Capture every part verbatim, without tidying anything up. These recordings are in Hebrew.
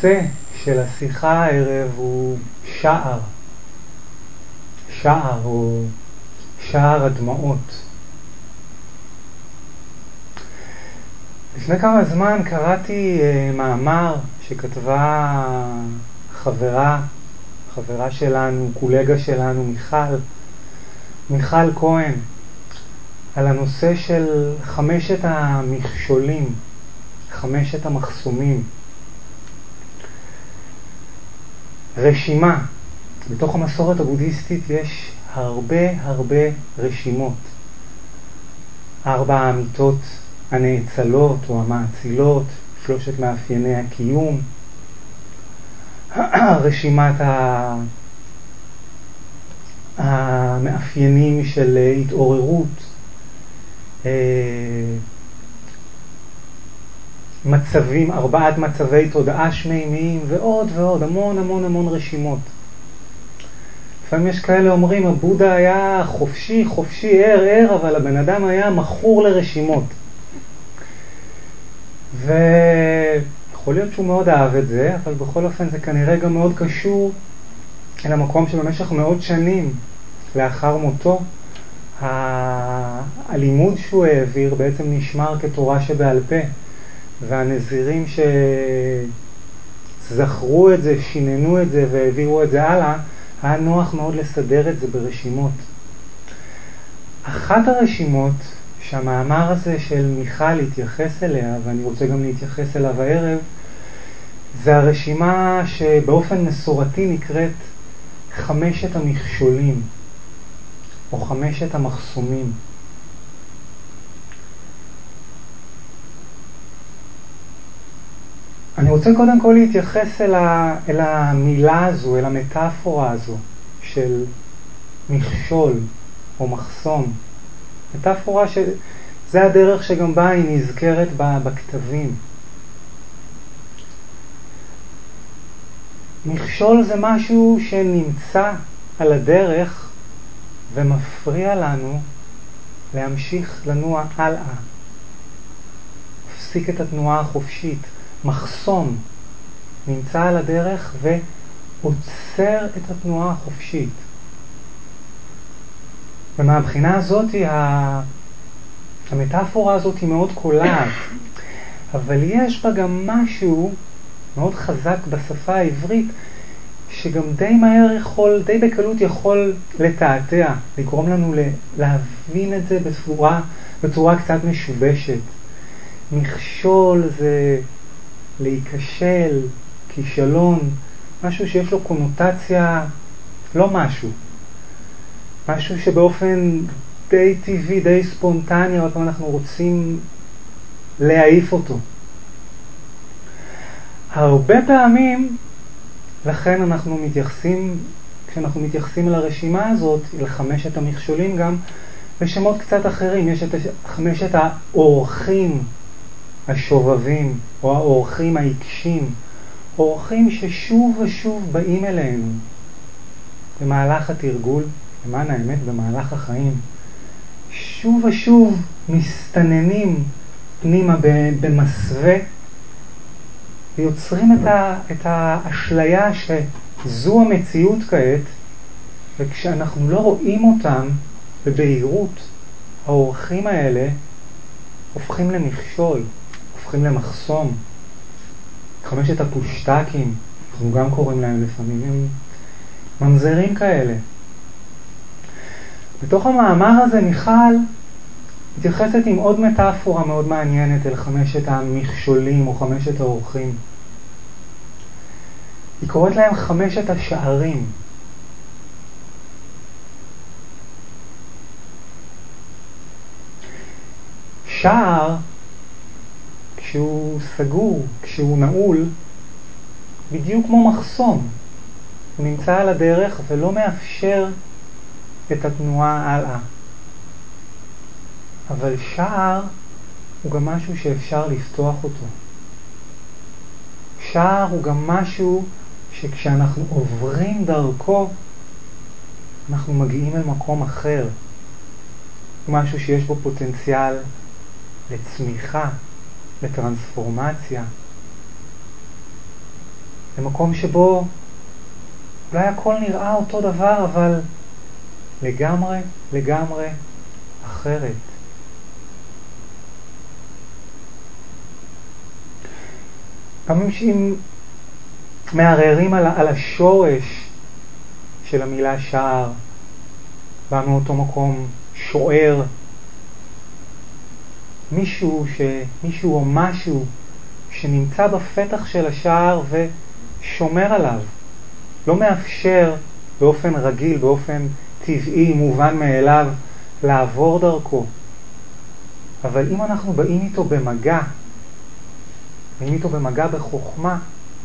הנושא של השיחה הערב הוא שער, שער או שער הדמעות. לפני כמה זמן קראתי uh, מאמר שכתבה חברה, חברה שלנו, קולגה שלנו, מיכל, מיכל כהן, על הנושא של חמשת המכשולים, חמשת המחסומים. רשימה. בתוך המסורת הבודהיסטית יש הרבה הרבה רשימות. ארבע האמיתות הנאצלות או המאצילות, שלושת מאפייני הקיום, רשימת המאפיינים של התעוררות, מצבים, ארבעת מצבי תודעה שמימיים ועוד ועוד, המון המון המון רשימות. לפעמים יש כאלה אומרים, הבודה היה חופשי, חופשי, ער, ער, אבל הבן אדם היה מכור לרשימות. ויכול להיות שהוא מאוד אהב את זה, אבל בכל אופן זה כנראה גם מאוד קשור אל המקום שבמשך מאות שנים לאחר מותו, הלימוד שהוא העביר בעצם נשמר כתורה שבעל פה. והנזירים שזכרו את זה, שיננו את זה והעבירו את זה הלאה, היה נוח מאוד לסדר את זה ברשימות. אחת הרשימות שהמאמר הזה של מיכל התייחס אליה, ואני רוצה גם להתייחס אליו הערב, זה הרשימה שבאופן מסורתי נקראת חמשת המכשולים, או חמשת המחסומים. אני רוצה קודם כל להתייחס אל, ה, אל המילה הזו, אל המטאפורה הזו של מכשול או מחסום. מטאפורה שזה הדרך שגם בה היא נזכרת בכתבים. מכשול זה משהו שנמצא על הדרך ומפריע לנו להמשיך לנוע הלאה. מפסיק את התנועה החופשית. מחסום נמצא על הדרך ועוצר את התנועה החופשית. ומהבחינה הזאת המטאפורה הזאת היא מאוד קולעת, אבל יש בה גם משהו מאוד חזק בשפה העברית שגם די מהר יכול, די בקלות יכול לתעתע, לגרום לנו להבין את זה בצורה, בצורה קצת משובשת. מכשול זה להיכשל, כישלון, משהו שיש לו קונוטציה, לא משהו. משהו שבאופן די טבעי, די ספונטני, עוד פעם אנחנו רוצים להעיף אותו. הרבה פעמים, לכן אנחנו מתייחסים, כשאנחנו מתייחסים לרשימה הזאת, אל חמשת המכשולים גם, בשמות קצת אחרים. יש את חמשת האורחים השובבים, או האורחים העיקשים, אורחים ששוב ושוב באים אלינו במהלך התרגול, למען האמת במהלך החיים, שוב ושוב מסתננים פנימה במסווה, ויוצרים את, ה, את האשליה שזו המציאות כעת, וכשאנחנו לא רואים אותם בבהירות, האורחים האלה הופכים למכשול, הופכים למחסום. חמשת הפושטקים, אנחנו גם קוראים להם לפעמים, הם ממזרים כאלה. בתוך המאמר הזה מיכל מתייחסת עם עוד מטאפורה מאוד מעניינת אל חמשת המכשולים או חמשת האורחים. היא קוראת להם חמשת השערים. שער, כשהוא סגור, כשהוא נעול, בדיוק כמו מחסום. הוא נמצא על הדרך ולא מאפשר את התנועה הלאה. אבל שער הוא גם משהו שאפשר לפתוח אותו. שער הוא גם משהו שכשאנחנו עוברים דרכו, אנחנו מגיעים אל מקום אחר. הוא משהו שיש בו פוטנציאל לצמיחה, לטרנספורמציה. למקום שבו אולי הכל נראה אותו דבר, אבל לגמרי, לגמרי אחרת. גם אם מערערים על, על השורש של המילה שער, בא מאותו מקום שוער, מישהו, ש, מישהו או משהו שנמצא בפתח של השער ושומר עליו, לא מאפשר באופן רגיל, באופן טבעי, מובן מאליו, לעבור דרכו. אבל אם אנחנו באים איתו במגע, באים איתו במגע בחוכמה,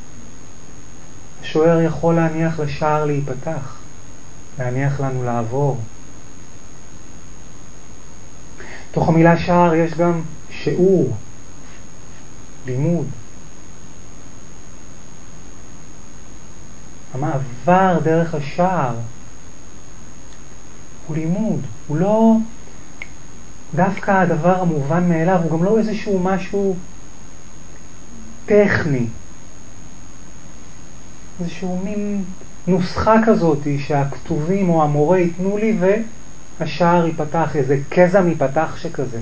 השוער יכול להניח לשער להיפתח, להניח לנו לעבור. תוך המילה שער יש גם שיעור, לימוד. המעבר דרך השער הוא לימוד, הוא לא דווקא הדבר המובן מאליו, הוא גם לא איזשהו משהו טכני, איזשהו מין נוסחה כזאת שהכתובים או המורה ייתנו לי והשער ייפתח, איזה קזע מפתח שכזה.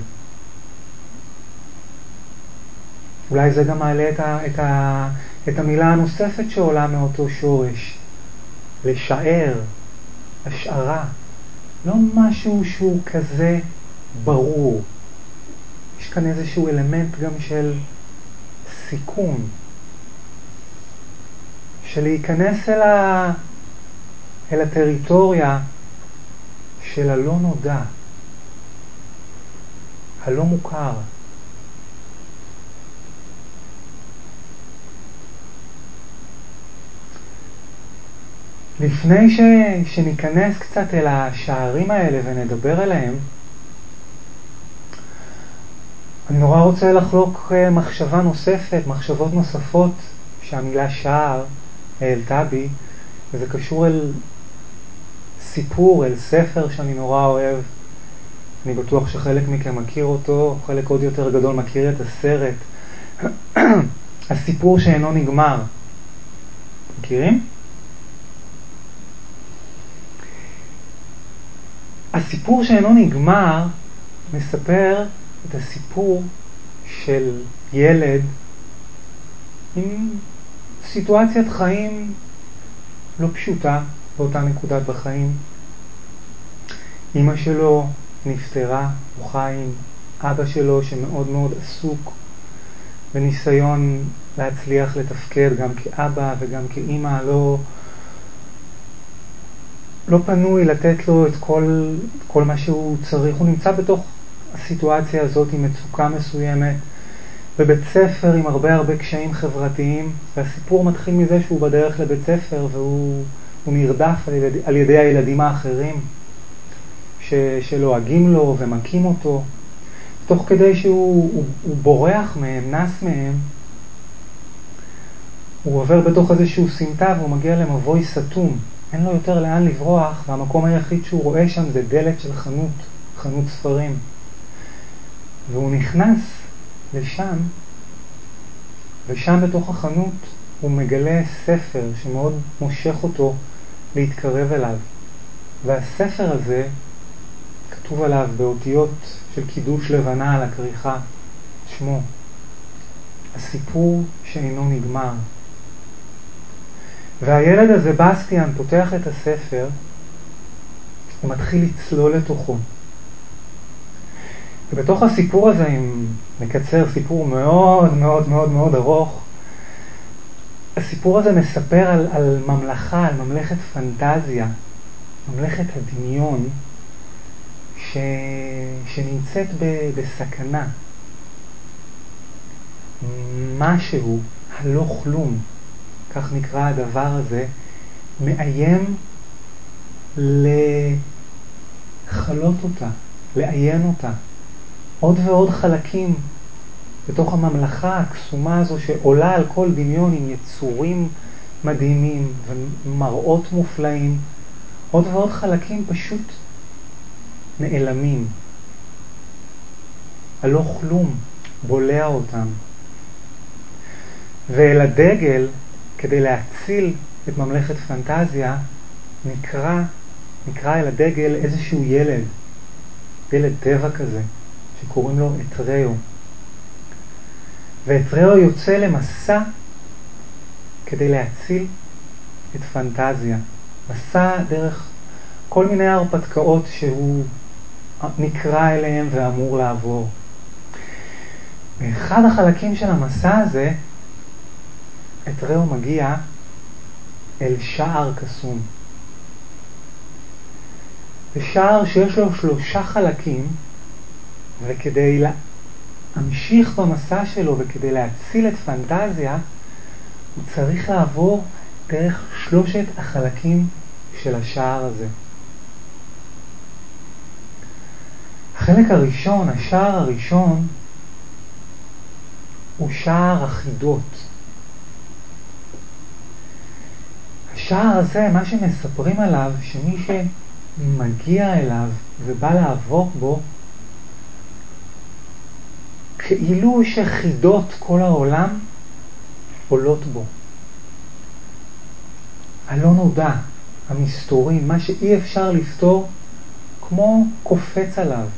אולי זה גם מעלה את, ה, את, ה, את המילה הנוספת שעולה מאותו שורש, לשער, השערה. לא משהו שהוא כזה ברור. יש כאן איזשהו אלמנט גם של סיכון, של להיכנס אל, ה, אל הטריטוריה של הלא נודע, הלא מוכר. לפני ש... שניכנס קצת אל השערים האלה ונדבר עליהם, אני נורא רוצה לחלוק מחשבה נוספת, מחשבות נוספות שהמילה שער העלתה בי, וזה קשור אל סיפור, אל ספר שאני נורא אוהב. אני בטוח שחלק מכם מכיר אותו, חלק עוד יותר גדול מכיר את הסרט. הסיפור שאינו נגמר. מכירים? הסיפור שאינו נגמר מספר את הסיפור של ילד עם סיטואציית חיים לא פשוטה באותה נקודת בחיים. אמא שלו נפטרה, הוא חי עם אבא שלו שמאוד מאוד עסוק בניסיון להצליח לתפקד גם כאבא וגם כאמא, לא לא פנוי לתת לו את כל, כל מה שהוא צריך. הוא נמצא בתוך הסיטואציה הזאת עם מצוקה מסוימת, בבית ספר עם הרבה הרבה קשיים חברתיים, והסיפור מתחיל מזה שהוא בדרך לבית ספר והוא הוא נרדף על ידי, על ידי הילדים האחרים ש, שלועגים לו ומכים אותו. תוך כדי שהוא הוא, הוא בורח מהם, נס מהם, הוא עובר בתוך איזשהו סמטה והוא מגיע למבוי סתום. אין לו יותר לאן לברוח, והמקום היחיד שהוא רואה שם זה דלת של חנות, חנות ספרים. והוא נכנס לשם, ושם בתוך החנות הוא מגלה ספר שמאוד מושך אותו להתקרב אליו. והספר הזה כתוב עליו באותיות של קידוש לבנה על הכריכה, שמו, הסיפור שאינו נגמר. והילד הזה, בסטיאן, פותח את הספר ומתחיל לצלול לתוכו. ובתוך הסיפור הזה, אם נקצר, סיפור מאוד מאוד מאוד מאוד ארוך, הסיפור הזה מספר על, על ממלכה, על ממלכת פנטזיה, ממלכת הדמיון, ש... שנמצאת ב... בסכנה. משהו, הלא כלום, כך נקרא הדבר הזה, מאיים לחלות אותה, לעיין אותה. עוד ועוד חלקים בתוך הממלכה הקסומה הזו שעולה על כל דמיון עם יצורים מדהימים ומראות מופלאים. עוד ועוד חלקים פשוט נעלמים. הלא כלום בולע אותם. ואל הדגל כדי להציל את ממלכת פנטזיה, נקרא, נקרא אל הדגל איזשהו ילד, ילד טבע כזה, שקוראים לו אתראו. ואתראו יוצא למסע כדי להציל את פנטזיה. מסע דרך כל מיני הרפתקאות שהוא נקרא אליהם ואמור לעבור. באחד החלקים של המסע הזה, אתראו מגיע אל שער קסום. זה שער שיש לו שלושה חלקים, וכדי להמשיך במסע שלו וכדי להציל את פנטזיה, הוא צריך לעבור דרך שלושת החלקים של השער הזה. החלק הראשון, השער הראשון, הוא שער החידות. השער הזה, מה שמספרים עליו, שמי שמגיע אליו ובא לעבור בו, כאילו שחידות כל העולם עולות בו. הלא נודע, המסתורי, מה שאי אפשר לפתור, כמו קופץ עליו.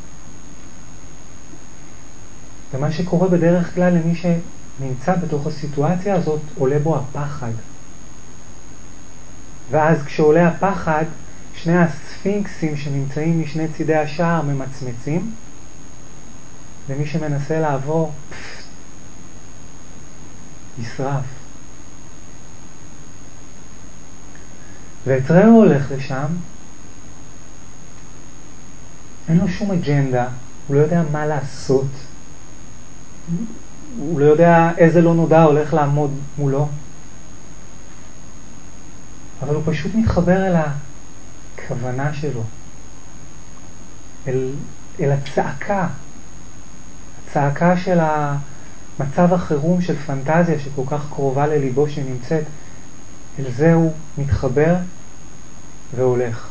ומה שקורה בדרך כלל למי שנמצא בתוך הסיטואציה הזאת, עולה בו הפחד. ואז כשעולה הפחד, שני הספינקסים שנמצאים משני צידי השער ממצמצים, ומי שמנסה לעבור, פפ, ישרף. ואתראו הולך לשם, אין לו שום אג'נדה, הוא לא יודע מה לעשות, הוא לא יודע איזה לא נודע הולך לעמוד מולו, אבל הוא פשוט מתחבר אל הכוונה שלו, אל, אל הצעקה, הצעקה של המצב החירום של פנטזיה שכל כך קרובה לליבו שנמצאת, אל זה הוא מתחבר והולך.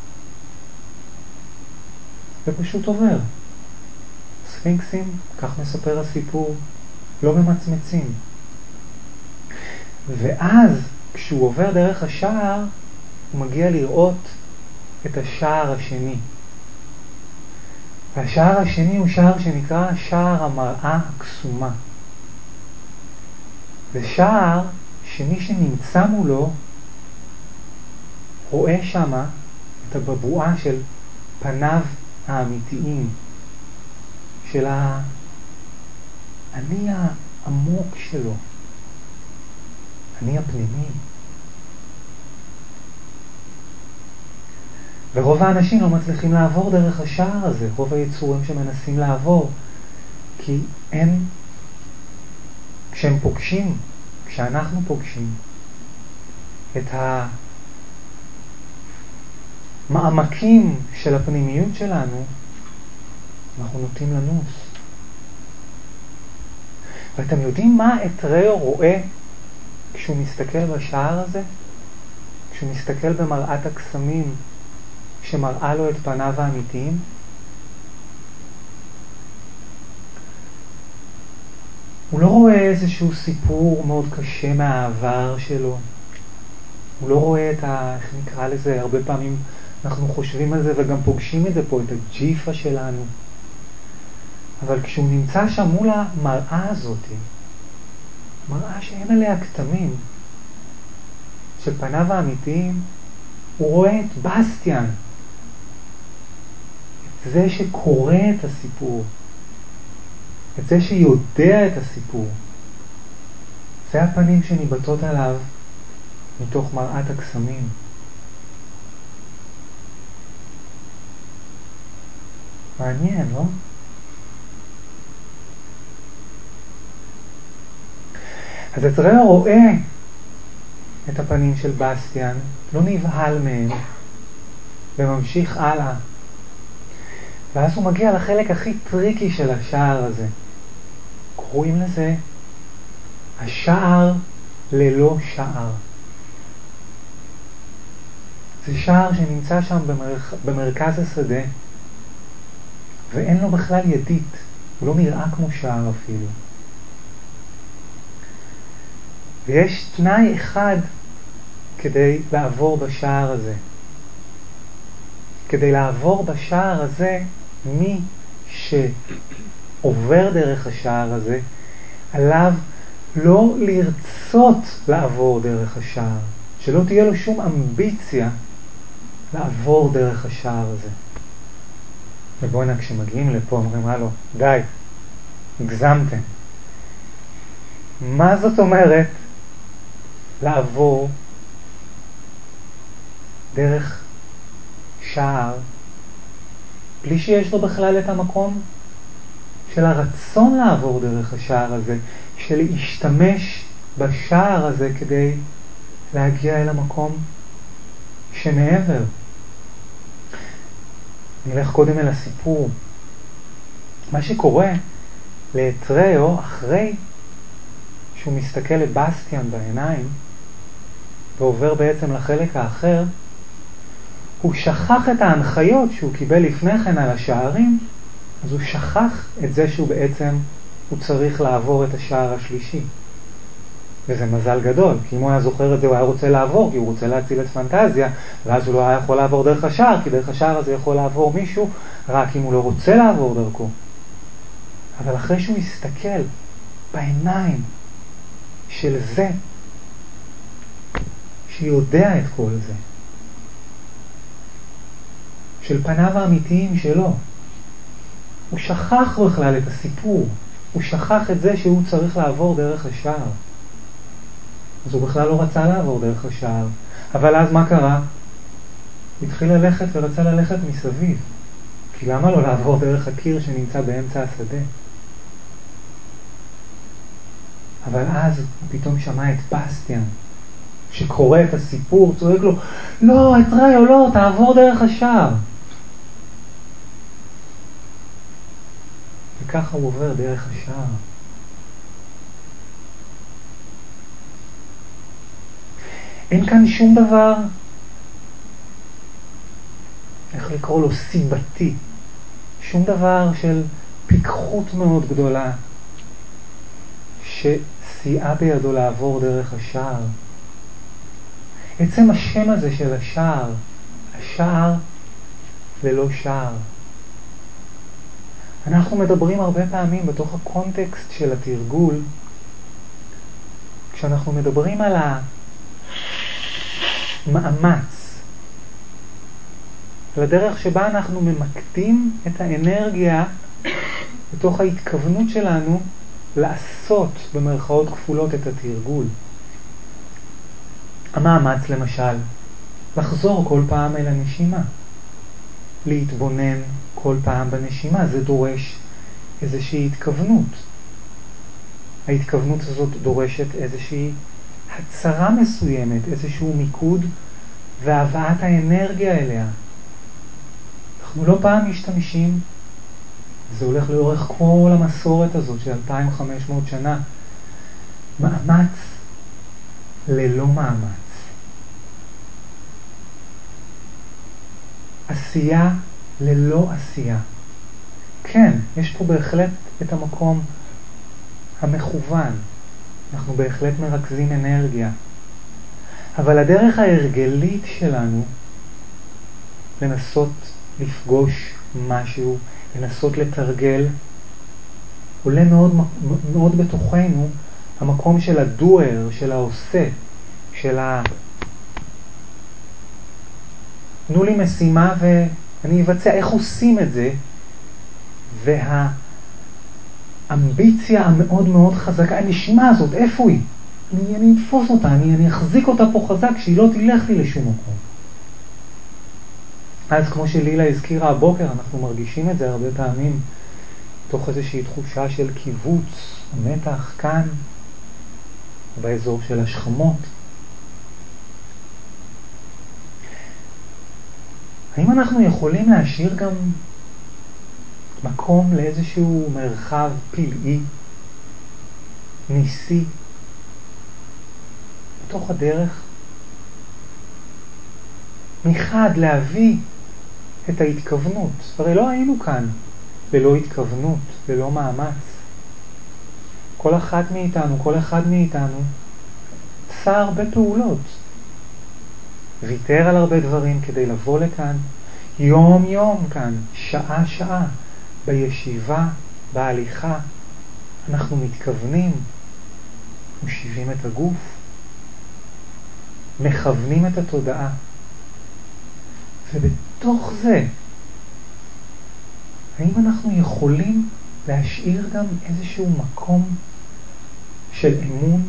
ופשוט עובר. ספינקסים, כך מספר הסיפור, לא ממצמצים. ואז כשהוא עובר דרך השער, הוא מגיע לראות את השער השני. והשער השני הוא שער שנקרא שער המראה הקסומה. זה שער שמי שנמצא מולו רואה שמה את הבבואה של פניו האמיתיים, של האני העמוק שלו, אני הפנימי. ורוב האנשים לא מצליחים לעבור דרך השער הזה, רוב היצורים שמנסים לעבור, כי הם, כשהם פוגשים, כשאנחנו פוגשים את המעמקים של הפנימיות שלנו, אנחנו נוטים לנוס. ואתם יודעים מה אתראו רואה כשהוא מסתכל בשער הזה? כשהוא מסתכל במראת הקסמים שמראה לו את פניו האמיתיים? הוא לא רואה איזשהו סיפור מאוד קשה מהעבר שלו. הוא לא רואה את ה... איך נקרא לזה? הרבה פעמים אנחנו חושבים על זה וגם פוגשים את זה פה, את הג'יפה שלנו. אבל כשהוא נמצא שם מול המראה הזאת, מראה שאין עליה כתמים, של פניו האמיתיים, הוא רואה את בסטיאן, את זה שקורא את הסיפור, את זה שיודע את הסיפור. זה הפנים שניבטות עליו מתוך מראת הקסמים. מעניין, לא? אז אתראו רואה את הפנים של בסטיאן, לא נבהל מהם, וממשיך הלאה. ואז הוא מגיע לחלק הכי טריקי של השער הזה. קוראים לזה השער ללא שער. זה שער שנמצא שם במרכ... במרכז השדה, ואין לו בכלל ידית, הוא לא נראה כמו שער אפילו. ויש תנאי אחד כדי לעבור בשער הזה. כדי לעבור בשער הזה, מי שעובר דרך השער הזה, עליו לא לרצות לעבור דרך השער, שלא תהיה לו שום אמביציה לעבור דרך השער הזה. ובואינה, כשמגיעים לפה אומרים, הלו, די, הגזמתם. מה זאת אומרת לעבור דרך שער בלי שיש לו בכלל את המקום של הרצון לעבור דרך השער הזה, של להשתמש בשער הזה כדי להגיע אל המקום שמעבר? נלך קודם אל הסיפור. מה שקורה לאתריו אחרי שהוא מסתכל לבסטיאן בעיניים ועובר בעצם לחלק האחר, הוא שכח את ההנחיות שהוא קיבל לפני כן על השערים, אז הוא שכח את זה שהוא בעצם, הוא צריך לעבור את השער השלישי. וזה מזל גדול, כי אם הוא היה זוכר את זה הוא היה רוצה לעבור, כי הוא רוצה להציל את פנטזיה, ואז הוא לא היה יכול לעבור דרך השער, כי דרך השער הזה יכול לעבור מישהו רק אם הוא לא רוצה לעבור דרכו. אבל אחרי שהוא הסתכל בעיניים של זה שיודע את כל זה, של פניו האמיתיים שלו, הוא שכח בכלל את הסיפור, הוא שכח את זה שהוא צריך לעבור דרך השער. אז הוא בכלל לא רצה לעבור דרך השער. אבל אז מה קרה? הוא התחיל ללכת ורצה ללכת מסביב. כי למה לא לעבור דרך הקיר שנמצא באמצע השדה? אבל אז הוא פתאום שמע את בסטיאן, שקורא את הסיפור, צועק לו, לא, אתריו, לא, תעבור דרך השער. וככה הוא עובר דרך השער. אין כאן שום דבר, איך לקרוא לו, סיבתי. שום דבר של פיקחות מאוד גדולה שסייעה בידו לעבור דרך השער. עצם השם הזה של השער, השער ללא שער. אנחנו מדברים הרבה פעמים בתוך הקונטקסט של התרגול, כשאנחנו מדברים על המאמץ, על הדרך שבה אנחנו ממקדים את האנרגיה בתוך ההתכוונות שלנו לעשות במרכאות כפולות את התרגול. המאמץ למשל, לחזור כל פעם אל הנשימה, להתבונן כל פעם בנשימה, זה דורש איזושהי התכוונות. ההתכוונות הזאת דורשת איזושהי הצרה מסוימת, איזשהו מיקוד והבאת האנרגיה אליה. אנחנו לא פעם משתמשים, זה הולך לאורך כל המסורת הזאת של אלפיים וחמש מאות שנה, מאמץ ללא מאמץ. עשייה ללא עשייה. כן, יש פה בהחלט את המקום המכוון. אנחנו בהחלט מרכזים אנרגיה. אבל הדרך ההרגלית שלנו לנסות לפגוש משהו, לנסות לתרגל, עולה מאוד, מאוד בתוכנו המקום של הדואר, של העושה, של ה... תנו לי משימה ואני אבצע. איך עושים את זה? והאמביציה המאוד מאוד חזקה, הנשימה הזאת, איפה היא? אני, אני אתפוס אותה, אני, אני אחזיק אותה פה חזק, שהיא לא תלך לי לשום מקום. אז כמו שלילה הזכירה הבוקר, אנחנו מרגישים את זה הרבה פעמים, תוך איזושהי תחושה של קיבוץ, המתח כאן, באזור של השכמות. האם אנחנו יכולים להשאיר גם מקום לאיזשהו מרחב פלאי, ניסי, בתוך הדרך? מחד להביא את ההתכוונות. הרי לא היינו כאן ללא התכוונות, ללא מאמץ. כל אחת מאיתנו, כל אחד מאיתנו, עשה הרבה פעולות. ויתר על הרבה דברים כדי לבוא לכאן, יום יום כאן, שעה שעה, בישיבה, בהליכה. אנחנו מתכוונים, מושיבים את הגוף, מכוונים את התודעה. ובתוך זה, האם אנחנו יכולים להשאיר גם איזשהו מקום של אמון?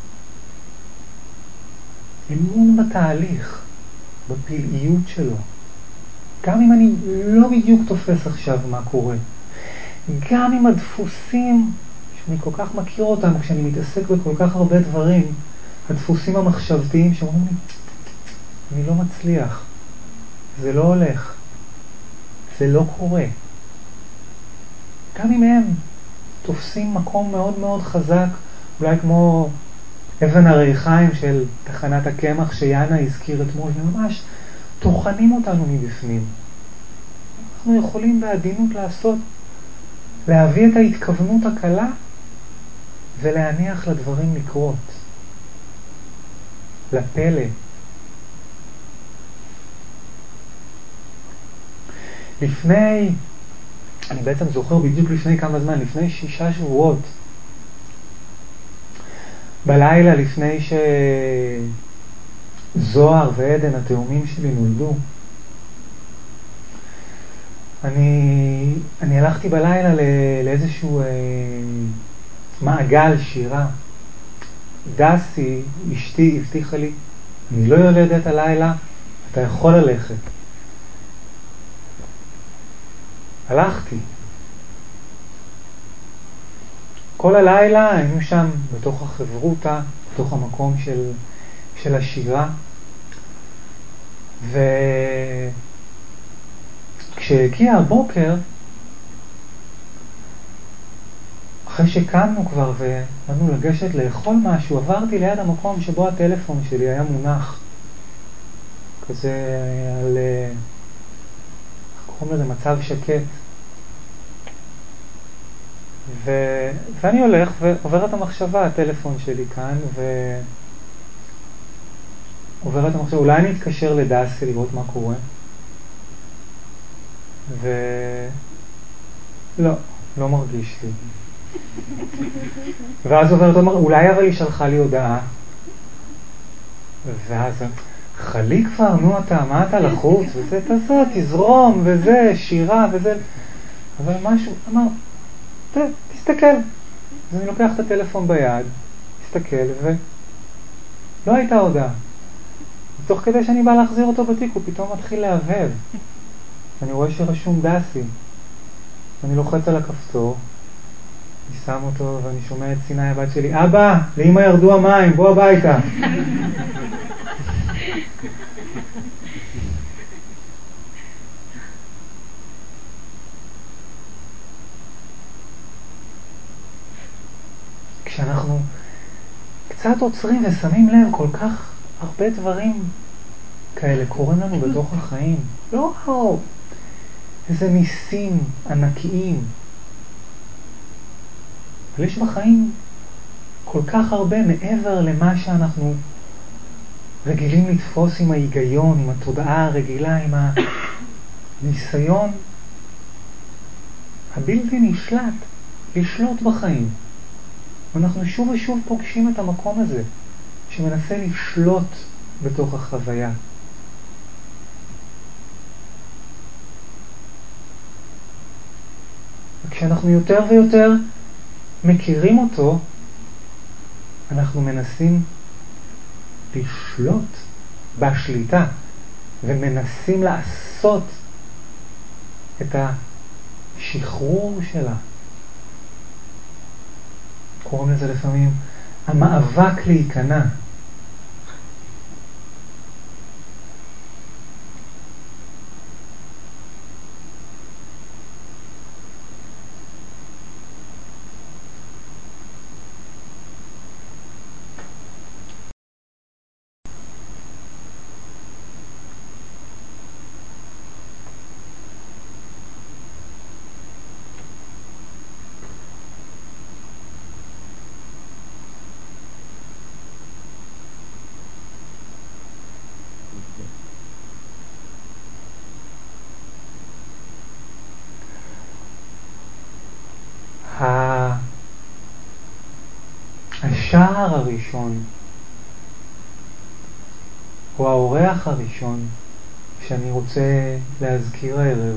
אמון בתהליך, בפלאיות שלו. גם אם אני לא בדיוק תופס עכשיו מה קורה. גם אם הדפוסים, שאני כל כך מכיר אותם כשאני מתעסק בכל כך הרבה דברים, הדפוסים המחשבתיים שאומרים לי, אני לא מצליח, זה לא הולך, זה לא קורה. גם אם הם תופסים מקום מאוד מאוד חזק, אולי כמו אבן הריחיים של תחנת הקמח שיאנה הזכיר אתמול, וממש תוכנים אותנו מבפנים. אנחנו יכולים בעדינות לעשות, להביא את ההתכוונות הקלה ולהניח לדברים לקרות. לפלא. לפני, אני בעצם זוכר בדיוק לפני כמה זמן, לפני שישה שבועות, בלילה לפני שזוהר ועדן, התאומים שלי, נולדו, אני, אני הלכתי בלילה לא, לאיזשהו אה, מעגל שירה. דסי, אשתי, הבטיחה לי, אני לא יולדת הלילה, אתה יכול ללכת. הלכתי. כל הלילה היינו שם בתוך החברותה, בתוך המקום של, של השירה. וכשהגיע הבוקר, אחרי שקמנו כבר ובאנו לגשת לאכול משהו, עברתי ליד המקום שבו הטלפון שלי היה מונח. כזה על, איך קוראים לזה, מצב שקט. ו... ואני הולך ועוברת המחשבה, הטלפון שלי כאן, ועוברת המחשבה, אולי אני אתקשר לדסי לראות מה קורה. ו... לא, לא מרגיש לי. ואז עוברת, אולי אבל היא שלחה לי הודעה. ואז, חלי כבר, נו אתה, מה אתה לחוץ? וזה, תעשה, תזרום, וזה, שירה, וזה. אבל משהו, אמר, תסתכל. אז אני לוקח את הטלפון ביד, תסתכל, ולא הייתה הודעה. תוך כדי שאני בא להחזיר אותו בתיק, הוא פתאום מתחיל להבהב. אני רואה שרשום דסי. אני לוחץ על הכפתור, אני שם אותו ואני שומע את סיני הבת שלי, אבא, לאמא ירדו המים, בוא הביתה. כשאנחנו קצת עוצרים ושמים לב, כל כך הרבה דברים כאלה קורים לנו בתוך החיים. לא איזה ניסים ענקיים. אבל יש בחיים כל כך הרבה מעבר למה שאנחנו רגילים לתפוס עם ההיגיון, עם התודעה הרגילה, עם הניסיון הבלתי נשלט, לשלוט בחיים. ואנחנו שוב ושוב פוגשים את המקום הזה, שמנסה לשלוט בתוך החוויה. וכשאנחנו יותר ויותר מכירים אותו, אנחנו מנסים לשלוט בשליטה, ומנסים לעשות את השחרור שלה. קוראים לזה לפעמים המאבק להיכנע. השער הראשון, הוא האורח הראשון שאני רוצה להזכיר הערב.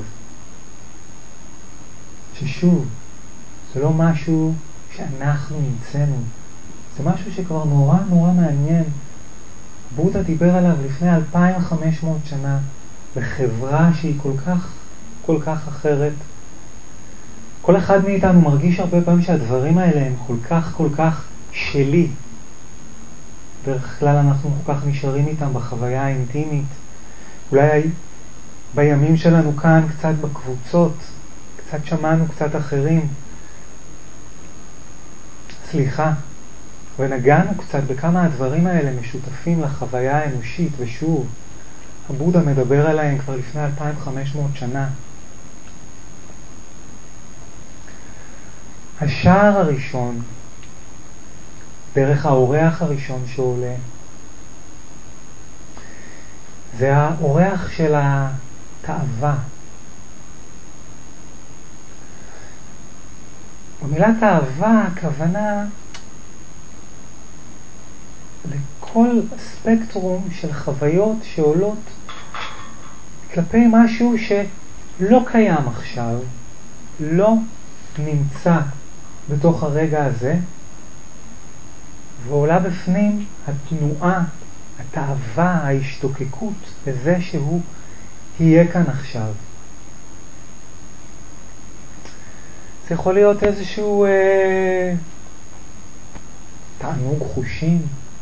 ששוב, זה לא משהו שאנחנו נמצאנו, זה משהו שכבר נורא נורא מעניין. בודה דיבר עליו לפני אלפיים וחמש מאות שנה, בחברה שהיא כל כך, כל כך אחרת. כל אחד מאיתנו מרגיש הרבה פעמים שהדברים האלה הם כל כך, כל כך שלי. בדרך כלל אנחנו כל כך נשארים איתם בחוויה האינטימית. אולי בימים שלנו כאן קצת בקבוצות, קצת שמענו קצת אחרים. סליחה. ונגענו קצת בכמה הדברים האלה משותפים לחוויה האנושית, ושוב, הבודה מדבר עליהם כבר לפני אלפיים וחמש מאות שנה. השער הראשון, דרך האורח הראשון שעולה, זה האורח של התאווה. במילה תאווה הכוונה לכל ספקטרום של חוויות שעולות כלפי משהו שלא קיים עכשיו, לא נמצא בתוך הרגע הזה, ועולה בפנים התנועה, התאווה, ההשתוקקות לזה שהוא יהיה כאן עכשיו. זה יכול להיות איזשהו אה, תענוג חושים,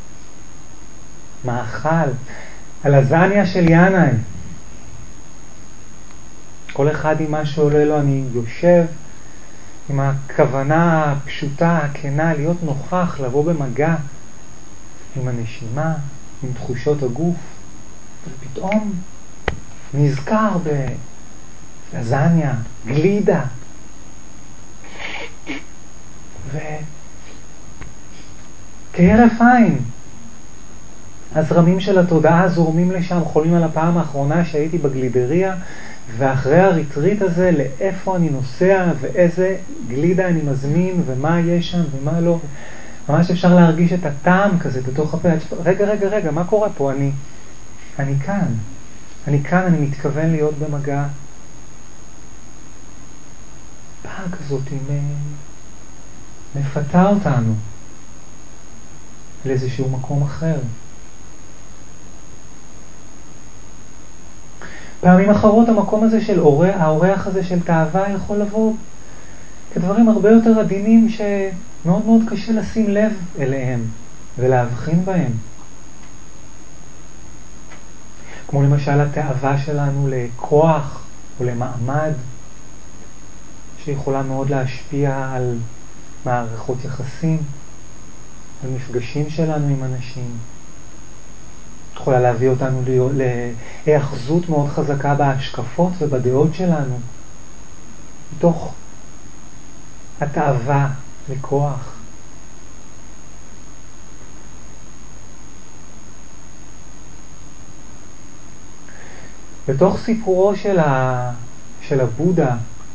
מאכל, הלזניה של ינאי. כל אחד עם מה שעולה לו, אני יושב עם הכוונה הפשוטה, הכנה, להיות נוכח, לבוא במגע עם הנשימה, עם תחושות הגוף, ופתאום נזכר בלזניה, גלידה, וכהרף עין הזרמים של התודעה זורמים לשם, חולים על הפעם האחרונה שהייתי בגלידריה, ואחרי הריטריט הזה לאיפה אני נוסע ואיזה גלידה אני מזמין ומה יש שם ומה לא. ממש אפשר להרגיש את הטעם כזה בתוך הפה. רגע, רגע, רגע, מה קורה פה? אני, אני כאן. אני כאן, אני מתכוון להיות במגע. פעם כזאת היא מפתה אותנו לאיזשהו מקום אחר. פעמים אחרות המקום הזה של אורח, האורח הזה של תאווה יכול לבוא כדברים הרבה יותר עדינים שמאוד מאוד קשה לשים לב אליהם ולהבחין בהם. כמו למשל התאווה שלנו לכוח או למעמד, שיכולה מאוד להשפיע על מערכות יחסים, על מפגשים שלנו עם אנשים. יכולה להביא אותנו להיאחזות מאוד חזקה בהשקפות ובדעות שלנו, מתוך התאווה לכוח. בתוך סיפורו של, ה... של הבודה,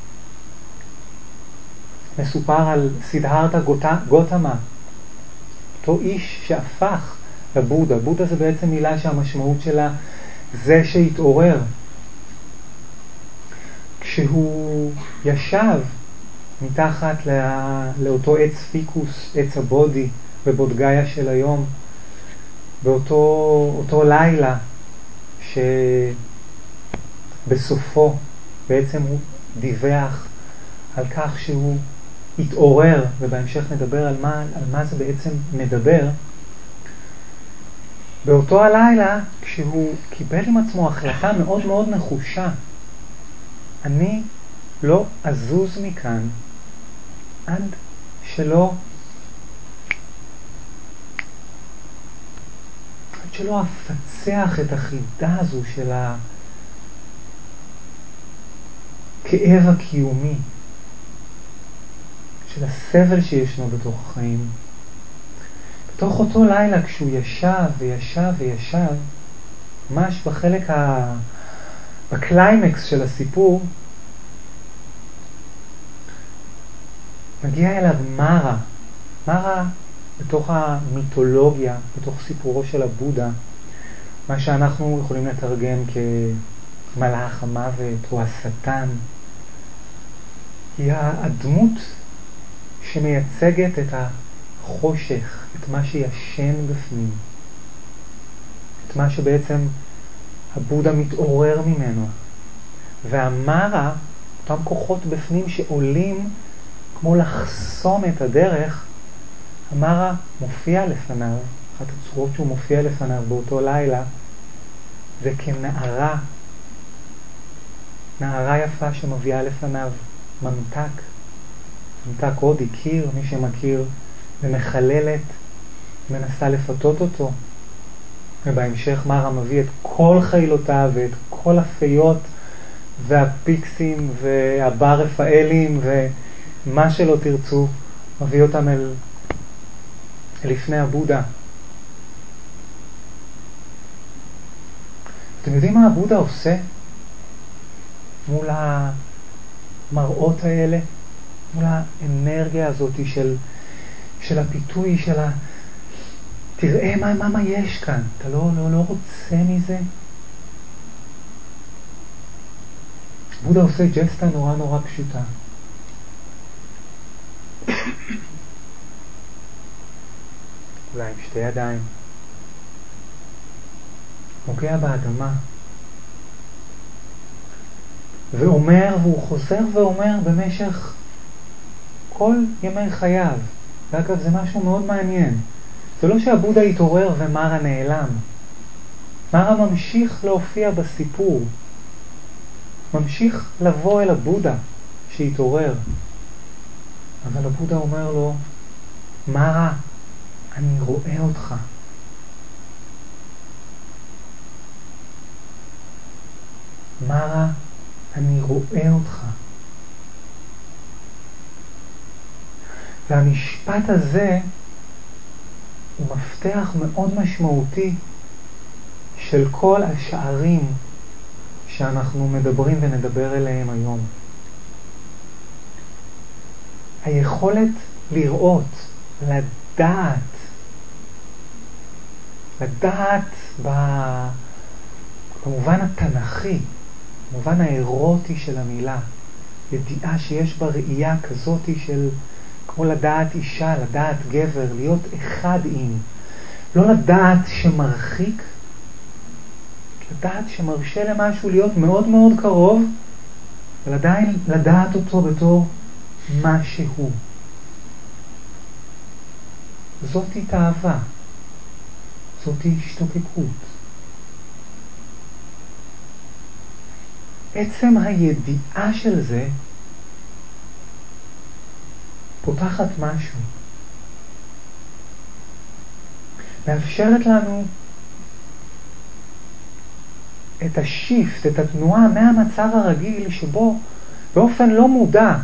מסופר על סידהרתה גותמה, אותו איש שהפך לבודה. בודה זה בעצם מילה שהמשמעות שלה זה שהתעורר. כשהוא ישב מתחת לא... לאותו עץ פיקוס, עץ הבודי בבודגיה של היום, באותו אותו לילה שבסופו בעצם הוא דיווח על כך שהוא התעורר, ובהמשך נדבר על מה, על מה זה בעצם מדבר. באותו הלילה, כשהוא קיבל עם עצמו החלטה מאוד מאוד נחושה, אני לא אזוז מכאן עד שלא עד שלא אפצח את החידה הזו של הכאב הקיומי, של הסבל שישנו בתוך החיים. בתוך אותו לילה, כשהוא ישב וישב וישב, ממש בחלק ה... בקליימקס של הסיפור, מגיע אליו מרה. מרה בתוך המיתולוגיה, בתוך סיפורו של הבודה, מה שאנחנו יכולים לתרגם כמלאך המוות או השטן, היא הדמות שמייצגת את החושך, את מה שישן בפנים, את מה שבעצם הבודה מתעורר ממנו. והמרה, אותם כוחות בפנים שעולים כמו לחסום את הדרך, המרה מופיע לפניו, אחת הצורות שהוא מופיע לפניו באותו לילה, זה כנערה, נערה יפה שמביאה לפניו ממתק, ממתק הודי, קיר, מי שמכיר, ומחללת, מנסה לפתות אותו, ובהמשך מרה מביא את כל חילותיו ואת כל הפיות והפיקסים והבר רפאלים ומה שלא תרצו, מביא אותם אל לפני הבודה. אתם יודעים מה הבודה עושה מול המראות האלה, מול האנרגיה הזאת של, של הפיתוי, של ה... תראה מה, מה, מה יש כאן, אתה לא, לא, לא רוצה מזה? בודה עושה ג'סטה נורא נורא פשוטה. אולי עם שתי ידיים. נוגע באדמה. ואומר, והוא חוזר ואומר במשך כל ימי חייו. ואגב, זה משהו מאוד מעניין. זה לא שהבודה התעורר ומרה נעלם. מרה ממשיך להופיע בסיפור. ממשיך לבוא אל הבודה שהתעורר. אבל הבודה אומר לו, מרה, אני רואה אותך. מרה, אני רואה אותך. והמשפט הזה הוא מפתח מאוד משמעותי של כל השערים שאנחנו מדברים ונדבר אליהם היום. היכולת לראות, לדעת, לדעת במובן התנ"כי, במובן האירוטי של המילה, ידיעה שיש בה ראייה כזאת של כמו לדעת אישה, לדעת גבר, להיות אחד עם, לא לדעת שמרחיק, לדעת שמרשה למשהו להיות מאוד מאוד קרוב, אבל עדיין לדעת אותו בתור מה שהוא. זאת היא תאווה, זאת היא השתוקקות. עצם הידיעה של זה פותחת משהו. מאפשרת לנו את השיפט, את התנועה מהמצב הרגיל שבו באופן לא מודע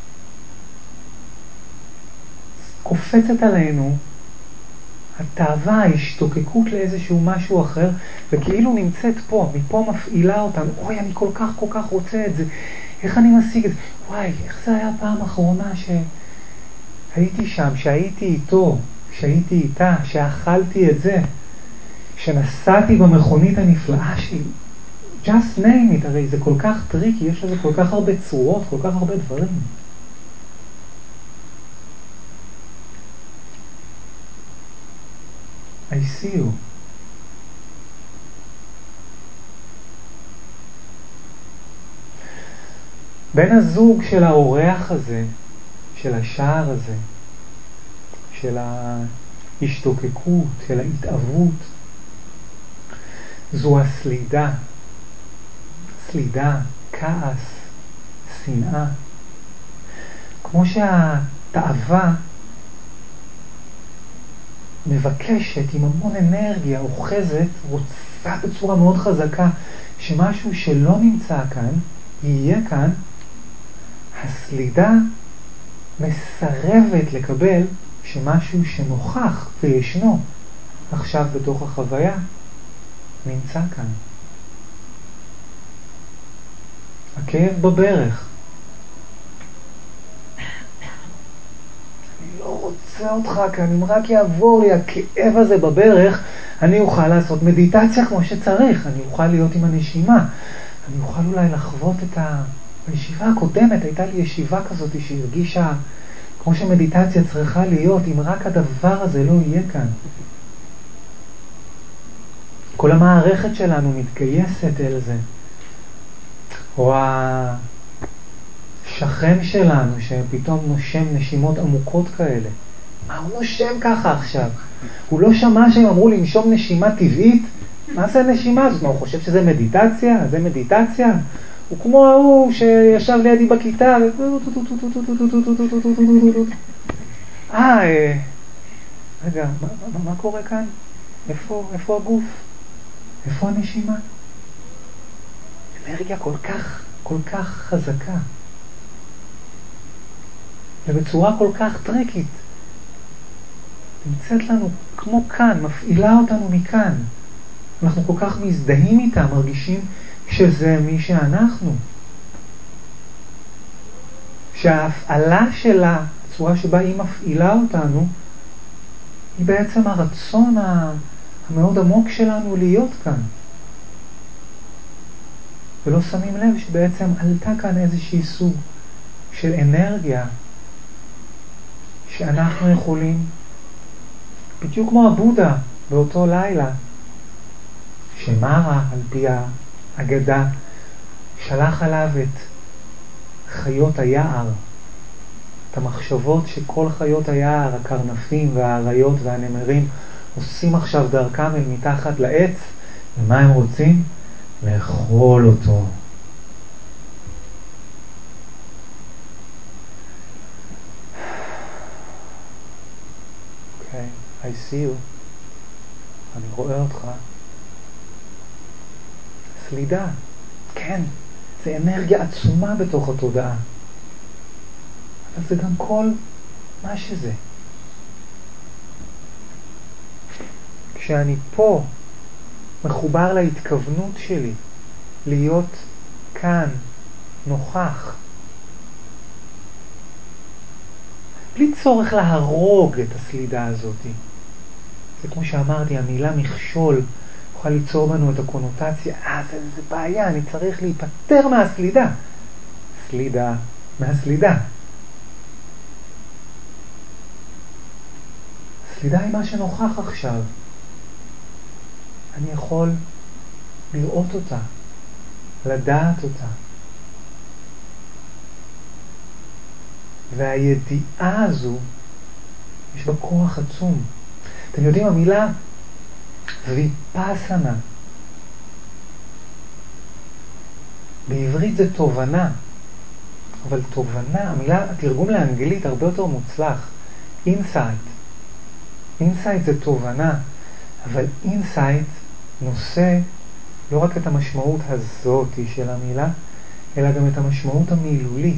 קופצת עלינו התאווה, ההשתוקקות לאיזשהו משהו אחר, וכאילו נמצאת פה, מפה מפעילה אותנו. אוי, אני כל כך כל כך רוצה את זה. איך אני משיג את זה? וואי, איך זה היה הפעם האחרונה שהייתי שם, שהייתי איתו, שהייתי איתה, שאכלתי את זה, שנסעתי במכונית הנפלאה שלי. Just name it, הרי זה כל כך טריקי, יש לזה כל כך הרבה צורות, כל כך הרבה דברים. I see you. בן הזוג של האורח הזה, של השער הזה, של ההשתוקקות, של ההתאבות, זו הסלידה. סלידה, כעס, שנאה. כמו שהתאווה מבקשת עם המון אנרגיה, אוחזת, רוצה בצורה מאוד חזקה, שמשהו שלא נמצא כאן, יהיה כאן, הסלידה מסרבת לקבל שמשהו שנוכח וישנו עכשיו בתוך החוויה נמצא כאן. הכאב בברך. אני לא רוצה אותך, כי אם רק יעבור לי הכאב הזה בברך, אני אוכל לעשות מדיטציה כמו שצריך, אני אוכל להיות עם הנשימה, אני אוכל אולי לחוות את ה... בישיבה הקודמת הייתה לי ישיבה כזאת שהרגישה כמו שמדיטציה צריכה להיות, אם רק הדבר הזה לא יהיה כאן. כל המערכת שלנו מתגייסת אל זה. או השכן שלנו שפתאום נושם נשימות עמוקות כאלה. מה הוא נושם ככה עכשיו? הוא לא שמע שהם אמרו לנשום נשימה טבעית? מה זה הנשימה הזאת? מה, הוא חושב שזה מדיטציה? זה מדיטציה? הוא כמו ההוא שישב לידי בכיתה. אה, רגע, מה, מה, מה קורה כאן? איפה, איפה הגוף? איפה הנשימה? אנרגיה כל כך, כל כך חזקה. ובצורה כל כך טריקית. נמצאת לנו כמו כאן, מפעילה אותנו מכאן. אנחנו כל כך מזדהים איתה, מרגישים שזה מי שאנחנו. שההפעלה שלה, הצורה שבה היא מפעילה אותנו, היא בעצם הרצון המאוד עמוק שלנו להיות כאן. ולא שמים לב שבעצם עלתה כאן איזושהי סוג של אנרגיה שאנחנו יכולים, בדיוק כמו הבודה באותו לילה, שמרה על פי האגדה שלח עליו את חיות היער, את המחשבות שכל חיות היער, הקרנפים והאריות והנמרים עושים עכשיו דרכם אל מתחת לעץ, ומה הם רוצים? לאכול אותו. אוקיי, okay, I see you. אני רואה אותך. סלידה. כן, זה אנרגיה עצומה בתוך התודעה. אבל זה גם כל מה שזה. כשאני פה מחובר להתכוונות שלי להיות כאן, נוכח, בלי צורך להרוג את הסלידה הזאת. זה כמו שאמרתי, המילה מכשול יכול ליצור בנו את הקונוטציה, אה, זה, זה בעיה, אני צריך להיפטר מהסלידה. סלידה, מהסלידה. סלידה היא מה שנוכח עכשיו. אני יכול לראות אותה, לדעת אותה. והידיעה הזו, יש בה כוח עצום. אתם יודעים, המילה ויפאסנה, בעברית זה תובנה, אבל תובנה, המילה, התרגום לאנגלית הרבה יותר מוצלח. אינסייט. אינסייט זה תובנה, אבל אינסייט נושא לא רק את המשמעות הזאת של המילה, אלא גם את המשמעות המילולית.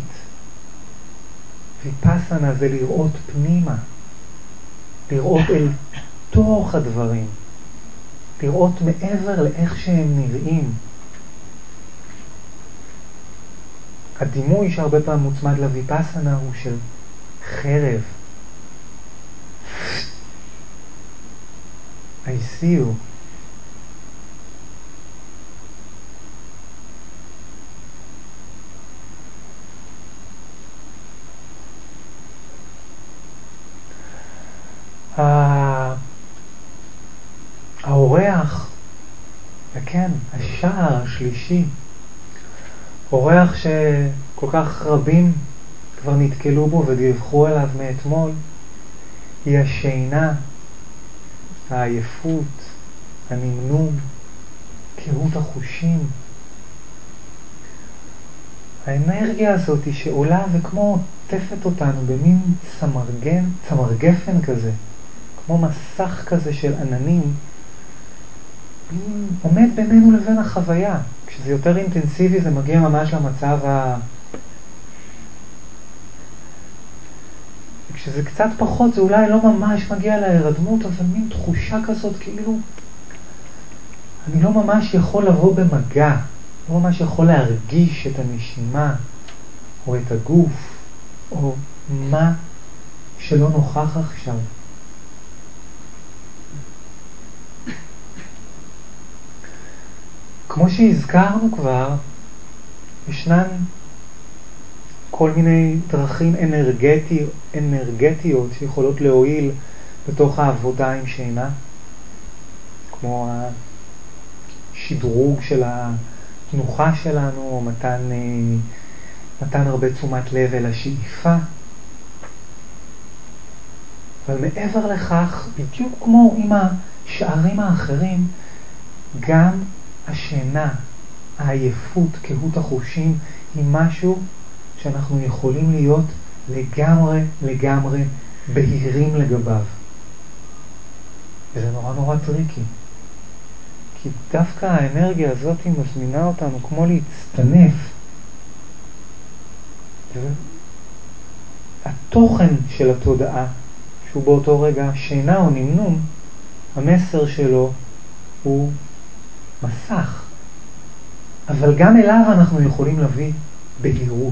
ויפאסנה זה לראות פנימה, לראות אל תוך הדברים, לראות מעבר לאיך שהם נראים. הדימוי שהרבה פעמים מוצמד לויפאסנה הוא של חרב. I see you. האורח, וכן, השער השלישי, אורח שכל כך רבים כבר נתקלו בו ודיווחו אליו מאתמול, היא השינה, העייפות, הנמנום, קהות החושים. האנרגיה הזאת שעולה וכמו עוטפת אותנו במין צמרגן, צמרגפן כזה, כמו מסך כזה של עננים, עומד בינינו לבין החוויה. כשזה יותר אינטנסיבי זה מגיע ממש למצב ה... כשזה קצת פחות זה אולי לא ממש מגיע להירדמות, אבל מין תחושה כזאת כאילו אני לא ממש יכול לבוא במגע, לא ממש יכול להרגיש את הנשימה או את הגוף או מה שלא נוכח עכשיו. כמו שהזכרנו כבר, ישנן כל מיני דרכים אנרגטי, אנרגטיות שיכולות להועיל בתוך העבודה עם שינה, כמו השדרוג של התנוחה שלנו, או מתן, מתן הרבה תשומת לב אל השאיפה. אבל מעבר לכך, בדיוק כמו עם השערים האחרים, גם השינה, העייפות, קהות החושים, היא משהו שאנחנו יכולים להיות לגמרי, לגמרי בהירים לגביו. וזה נורא נורא טריקי. כי דווקא האנרגיה הזאת מזמינה אותנו כמו להצטנף. התוכן של התודעה, שהוא באותו רגע שינה או נמנום, המסר שלו הוא מסך. אבל גם אליו אנחנו יכולים להביא בהירות.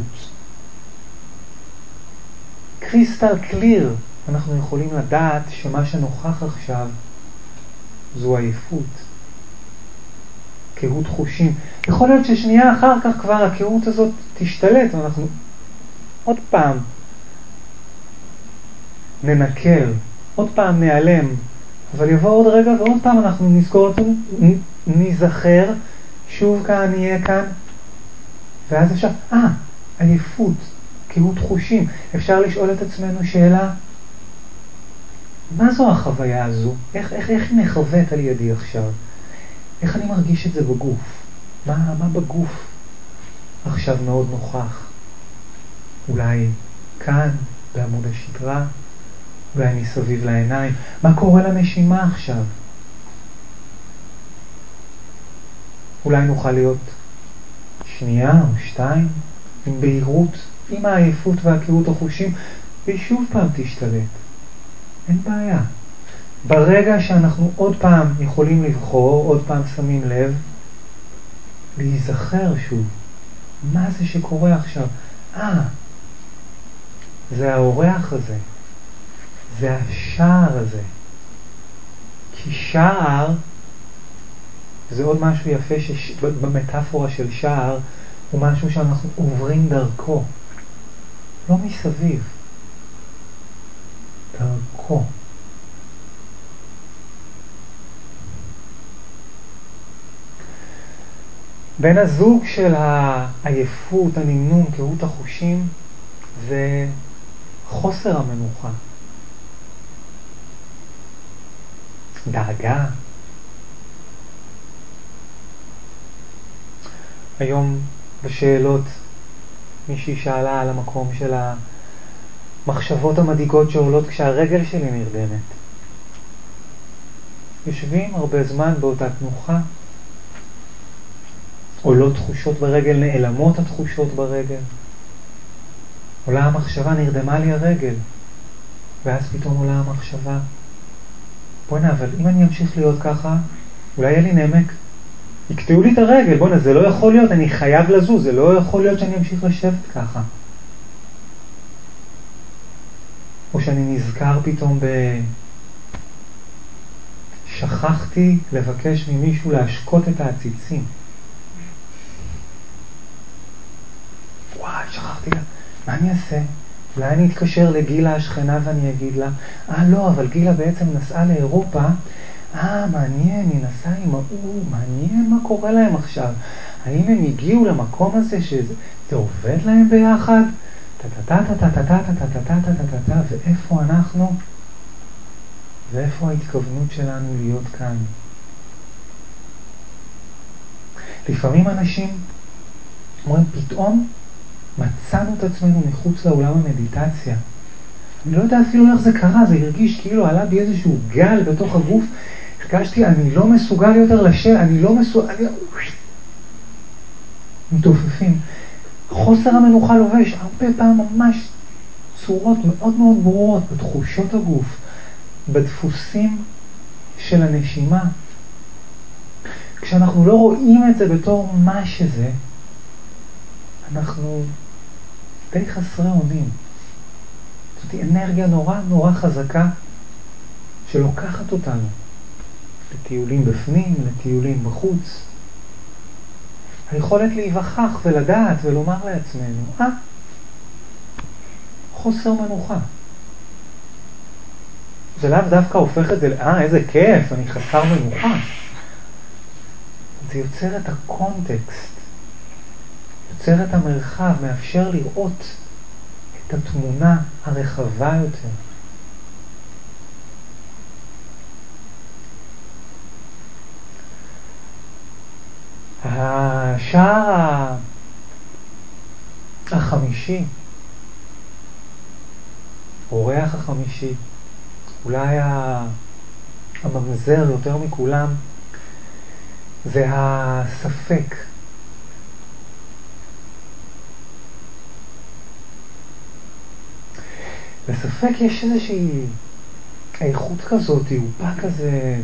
קריסטל קליר, אנחנו יכולים לדעת שמה שנוכח עכשיו זו עייפות. קהות חושים. יכול להיות ששנייה אחר כך כבר הקהות הזאת תשתלט, ואנחנו עוד פעם ננקר, עוד פעם נעלם, אבל יבוא עוד רגע ועוד פעם אנחנו נזכור אותו, נזכר, שוב כאן נהיה כאן, ואז אפשר, אה, עייפות, קהות חושים. אפשר לשאול את עצמנו שאלה, מה זו החוויה הזו? איך, איך, איך היא נחוות על ידי עכשיו? איך אני מרגיש את זה בגוף? מה, מה בגוף עכשיו מאוד נוכח? אולי כאן, בעמוד השדרה, אולי מסביב לעיניים. מה קורה לנשימה עכשיו? אולי נוכל להיות שנייה או שתיים עם בהירות, עם העייפות והקהות החושים, והיא שוב פעם תשתלט. אין בעיה. ברגע שאנחנו עוד פעם יכולים לבחור, עוד פעם שמים לב, להיזכר שוב. מה זה שקורה עכשיו? אה, זה האורח הזה. זה השער הזה. כי שער, זה עוד משהו יפה שש... במטאפורה של שער, הוא משהו שאנחנו עוברים דרכו. לא מסביב. דרכו. בין הזוג של העייפות, הנמנום, קהות החושים, זה חוסר המנוחה. דאגה. היום בשאלות מישהי שאלה על המקום של המחשבות המדאיגות שעולות כשהרגל שלי נרדמת. יושבים הרבה זמן באותה תנוחה, עולות תחושות ברגל, נעלמות התחושות ברגל. עולה המחשבה, נרדמה לי הרגל. ואז פתאום עולה המחשבה, בוא'נה, אבל אם אני אמשיך להיות ככה, אולי יהיה לי נעמק. יקטעו לי את הרגל, בוא'נה, זה לא יכול להיות, אני חייב לזוז, זה לא יכול להיות שאני אמשיך לשבת ככה. או שאני נזכר פתאום ב... שכחתי לבקש ממישהו להשקות את העציצים. וואי, שכחתי לה. מה אני אעשה? אולי אני אתקשר לגילה השכנה ואני אגיד לה, אה לא, אבל גילה בעצם נסעה לאירופה. אה, מעניין, היא נסעה עם ההוא, מעניין מה קורה להם עכשיו. האם הם הגיעו למקום הזה שזה עובד להם ביחד? טה-טה-טה-טה-טה-טה-טה-טה-טה-טה-טה, ואיפה אנחנו? ואיפה ההתכוונות שלנו להיות כאן? לפעמים אנשים אומרים, פתאום מצאנו את עצמנו מחוץ לעולם המדיטציה. אני לא יודע אפילו איך זה קרה, זה הרגיש כאילו עלה בי איזשהו גל בתוך הגוף. הרגשתי, אני לא מסוגל יותר לשל, אני לא מסוגל, אני... מתעופפים. חוסר המנוחה לובש הרבה פעם ממש צורות מאוד מאוד ברורות בתחושות הגוף, בדפוסים של הנשימה. כשאנחנו לא רואים את זה בתור מה שזה, אנחנו די חסרי אונים. זאת אנרגיה נורא נורא חזקה שלוקחת אותנו לטיולים בפנים, לטיולים בחוץ. היכולת להיווכח ולדעת ולומר לעצמנו, אה, חוסר מנוחה. זה לאו דווקא הופך את זה, אה, איזה כיף, אני חסר מנוחה. זה יוצר את הקונטקסט, יוצר את המרחב, מאפשר לראות את התמונה הרחבה יותר. השער החמישי, אורח החמישי, אולי הממזר יותר מכולם, זה הספק. לספק יש איזושהי איכות כזאת, הוא בא כזה,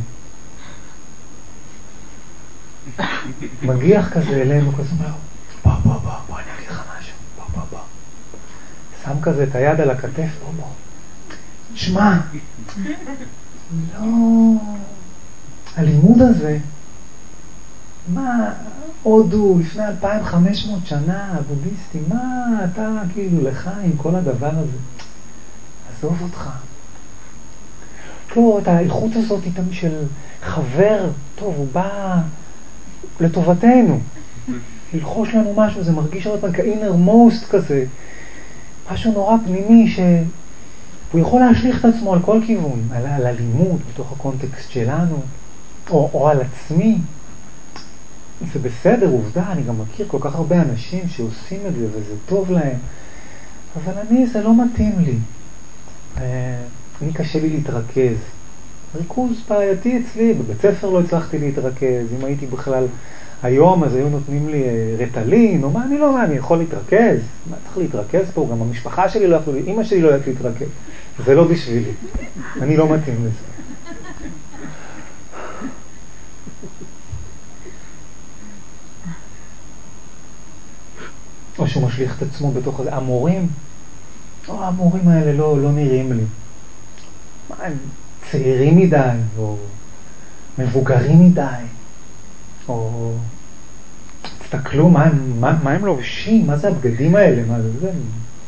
מגיח כזה אלינו, כזה אומר, בוא בוא בוא, בוא אני אגיד לך משהו, בוא בוא בוא. שם כזה את היד על הכתף, בוא בוא. תשמע, לא, הלימוד הזה, מה, הודו לפני אלפיים וחמש מאות שנה, הבודהיסטים, מה אתה כאילו לך עם כל הדבר הזה? עזוב אותך. לא, את האיכות הזאת איתם של חבר, טוב, הוא בא לטובתנו, ללחוש לנו משהו, זה מרגיש עוד פעם כ-inner most כזה, משהו נורא פנימי שהוא יכול להשליך את עצמו על כל כיוון, על, על הלימוד בתוך הקונטקסט שלנו, או, או על עצמי. זה בסדר, עובדה, אני גם מכיר כל כך הרבה אנשים שעושים את זה וזה טוב להם, אבל אני, זה לא מתאים לי. אני קשה לי להתרכז. ריכוז בעייתי אצלי, בבית ספר לא הצלחתי להתרכז, אם הייתי בכלל היום אז היו נותנים לי רטלין, או מה, אני לא, מה, אני יכול להתרכז? מה, צריך להתרכז פה? גם המשפחה שלי לא יכלו, אמא שלי לא יכולה להתרכז. זה לא בשבילי, אני לא מתאים לזה. או שהוא משליך את עצמו בתוך הזה. המורים, או המורים האלה לא, לא נראים לי. מה, הם צעירים מדי, או מבוגרים מדי, או תסתכלו מה, מה, מה הם לובשים, מה זה הבגדים האלה, מה זה, זה...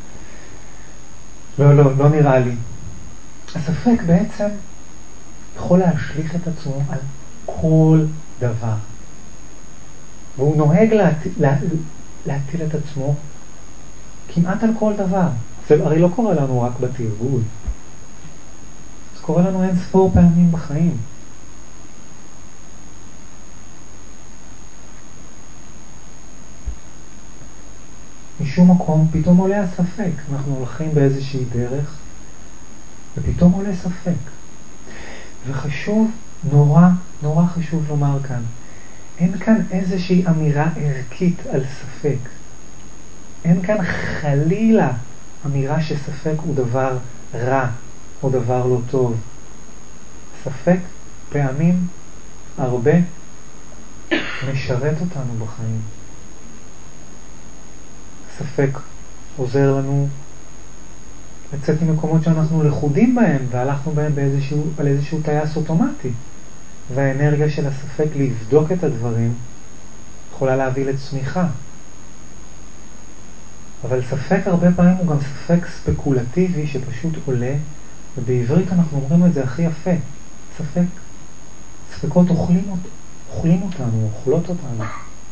לא, לא, לא נראה לי. הספק בעצם יכול להשליך את עצמו על כל דבר. והוא נוהג להטיל, לה, להטיל את עצמו כמעט על כל דבר. זה הרי לא קורה לנו רק בתרגול. זה קורה לנו אין ספור פעמים בחיים. משום מקום פתאום עולה הספק. אנחנו הולכים באיזושהי דרך ופתאום עולה ספק. וחשוב, נורא, נורא חשוב לומר כאן, אין כאן איזושהי אמירה ערכית על ספק. אין כאן חלילה אמירה שספק הוא דבר רע או דבר לא טוב. ספק פעמים הרבה משרת אותנו בחיים. ספק עוזר לנו לצאת ממקומות שאנחנו לחודים בהם והלכנו בהם באיזשהו, על איזשהו טייס אוטומטי. והאנרגיה של הספק לבדוק את הדברים יכולה להביא לצמיחה. אבל ספק הרבה פעמים הוא גם ספק ספקולטיבי שפשוט עולה, ובעברית אנחנו אומרים את זה הכי יפה. ספק, ספקות אוכלים, אוכלים אותנו, אוכלות אותנו.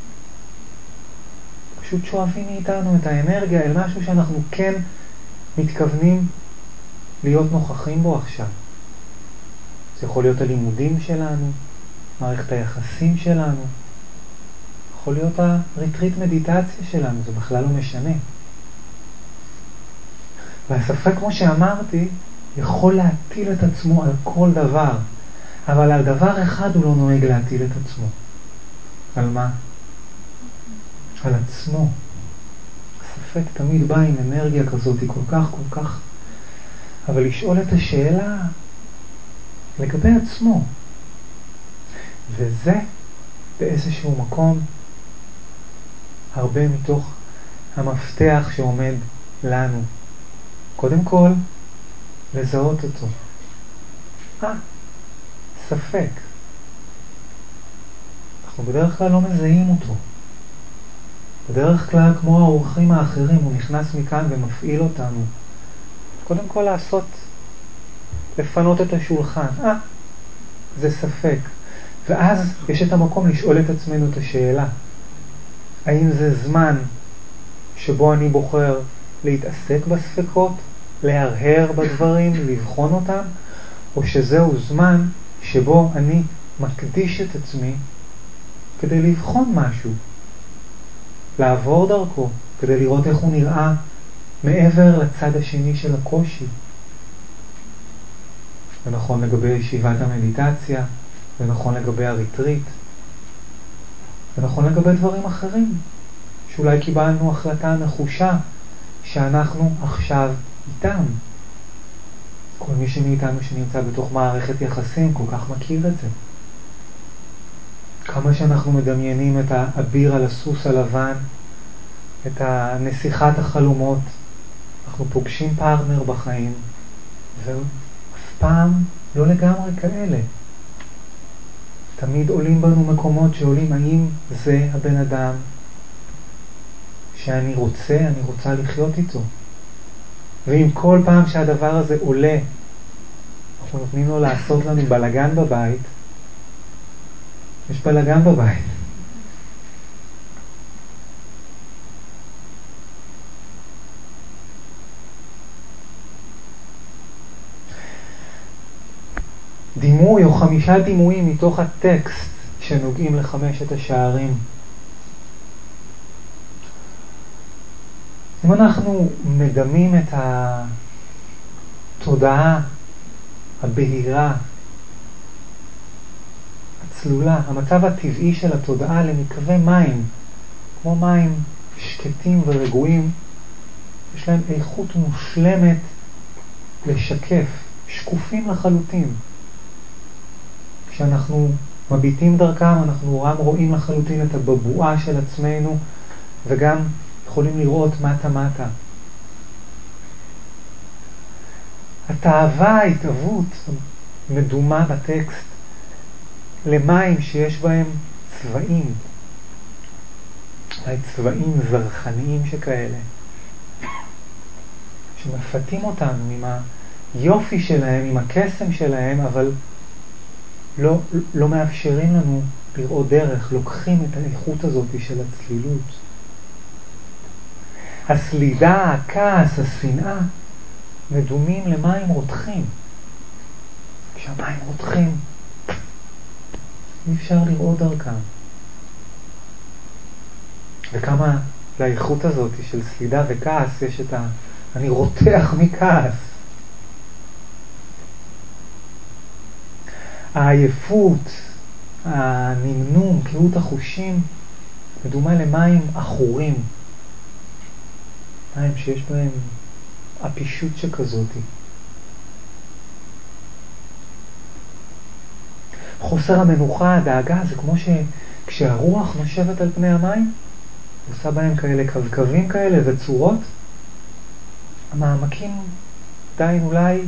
פשוט שואבים מאיתנו את האנרגיה אל משהו שאנחנו כן מתכוונים להיות נוכחים בו עכשיו. זה יכול להיות הלימודים שלנו, מערכת היחסים שלנו, יכול להיות הריטריט מדיטציה שלנו, זה בכלל לא משנה. והספק, כמו שאמרתי, יכול להטיל את עצמו על כל דבר, אבל על דבר אחד הוא לא נוהג להטיל את עצמו. על מה? על עצמו. הספק תמיד בא עם אנרגיה כזאת, היא כל כך כל כך, אבל לשאול את השאלה לגבי עצמו. וזה באיזשהו מקום הרבה מתוך המפתח שעומד לנו. קודם כל, לזהות אותו. אה, ספק. אנחנו בדרך כלל לא מזהים אותו. בדרך כלל, כמו האורחים האחרים, הוא נכנס מכאן ומפעיל אותנו. קודם כל לעשות, לפנות את השולחן. אה, זה ספק. ואז יש את המקום לשאול את עצמנו את השאלה. האם זה זמן שבו אני בוחר להתעסק בספקות, להרהר בדברים, לבחון אותם, או שזהו זמן שבו אני מקדיש את עצמי כדי לבחון משהו, לעבור דרכו, כדי לראות איך הוא נראה מעבר לצד השני של הקושי. זה נכון לגבי ישיבת המדיטציה, זה נכון לגבי הריטריט, זה נכון לגבי דברים אחרים, שאולי קיבלנו החלטה נחושה שאנחנו עכשיו איתם. כל מי שמאיתנו שנמצא בתוך מערכת יחסים כל כך מכיר את זה. כמה שאנחנו מדמיינים את האביר על הסוס הלבן, את הנסיכת החלומות, אנחנו פוגשים פרטנר בחיים, ואף פעם לא לגמרי כאלה. תמיד עולים בנו מקומות שעולים, האם זה הבן אדם שאני רוצה, אני רוצה לחיות איתו. ואם כל פעם שהדבר הזה עולה, אנחנו נותנים לו לעשות לנו בלגן בבית, יש בלגן בבית. דימוי או חמישה דימויים מתוך הטקסט שנוגעים לחמשת השערים. אם אנחנו מדמים את התודעה הבהירה, הצלולה, המצב הטבעי של התודעה למקווה מים, כמו מים שקטים ורגועים, יש להם איכות מושלמת לשקף, שקופים לחלוטין. כשאנחנו מביטים דרכם, אנחנו גם רואים לחלוטין את הבבואה של עצמנו, וגם יכולים לראות מטה מטה. התאווה, ההתאבות, מדומה בטקסט, למים שיש בהם צבעים, צבעים זרחניים שכאלה, שמפתים אותנו עם היופי שלהם, עם הקסם שלהם, אבל לא, לא מאפשרים לנו לראות דרך, לוקחים את האיכות הזאת של הצלילות. הסלידה, הכעס, השנאה, מדומים למים רותחים. כשהמים רותחים, אי אפשר לראות דרכם. וכמה לאיכות הזאת של סלידה וכעס יש את ה... אני רותח מכעס. העייפות, הנמנום, קהות החושים, מדומה למים אחורים. מים שיש בהם הפישוט שכזאת. חוסר המנוחה, הדאגה, זה כמו שכשהרוח נושבת על פני המים, עושה בהם כאלה קווים כאלה וצורות. המעמקים עדיין אולי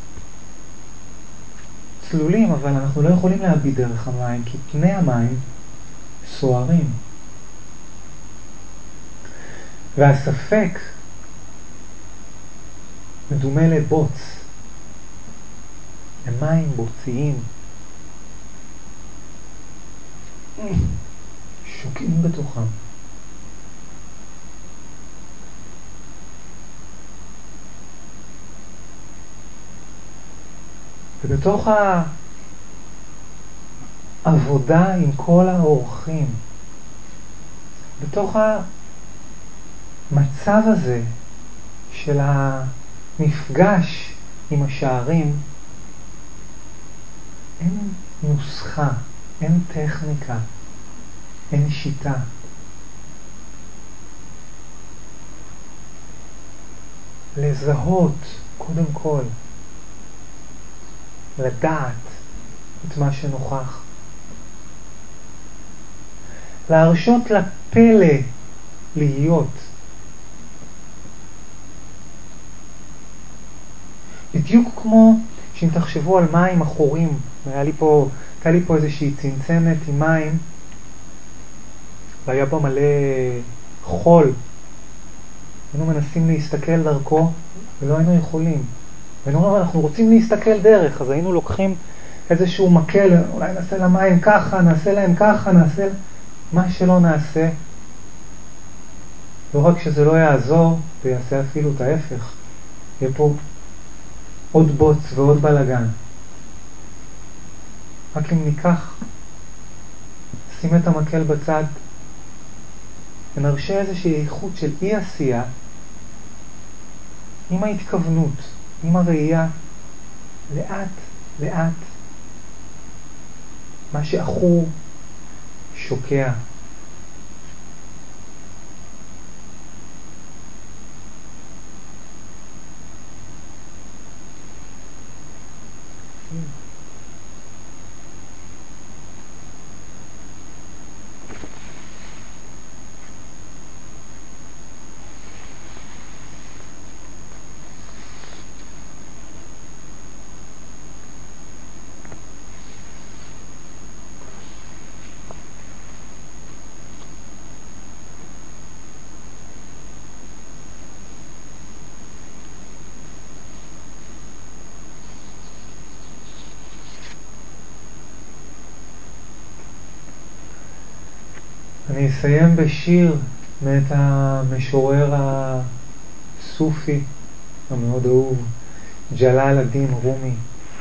צלולים, אבל אנחנו לא יכולים להביט דרך המים, כי פני המים סוערים. והספק מדומה לבוץ, למים בוציים, שוקעים בתוכם. ובתוך העבודה עם כל האורחים, בתוך המצב הזה של המפגש עם השערים, אין נוסחה, אין טכניקה, אין שיטה. לזהות קודם כל, לדעת את מה שנוכח. להרשות לפלא להיות. בדיוק בדיוק כמו שאם תחשבו על מים אחורים, היה לי פה, הייתה לי פה איזושהי צנצנת עם מים, והיה בה מלא חול. היינו מנסים להסתכל דרכו, ולא היינו יכולים. והיינו אומרים, אנחנו רוצים להסתכל דרך, אז היינו לוקחים איזשהו מקל, אולי נעשה למים ככה, נעשה להם ככה, נעשה מה שלא נעשה. לא רק שזה לא יעזור, זה יעשה אפילו את ההפך. יהיה פה עוד בוץ ועוד בלגן. רק אם ניקח, שים את המקל בצד, ונרשה איזושהי איכות של אי עשייה, עם ההתכוונות, עם הראייה, לאט, לאט, מה שאחור שוקע. אני אסיים בשיר מאת המשורר הסופי המאוד אהוב, ג'לאל א-דין רומי.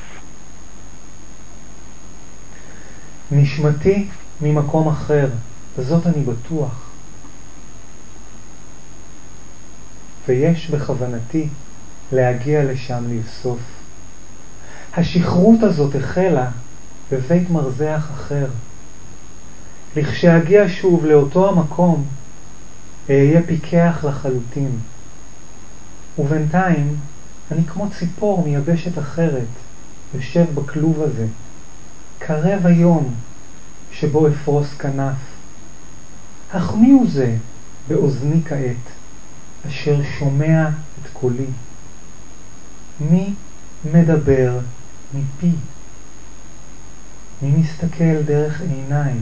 נשמתי ממקום אחר, בזאת אני בטוח. ויש בכוונתי להגיע לשם לבסוף. השכרות הזאת החלה בבית מרזח אחר. לכשאגיע שוב לאותו המקום, אהיה פיקח לחלוטין. ובינתיים, אני כמו ציפור מיבשת אחרת, יושב בכלוב הזה. קרב היום שבו אפרוס כנף. אך מי הוא זה באוזני כעת, אשר שומע את קולי? מי מדבר מפי? מי מסתכל דרך עיניי?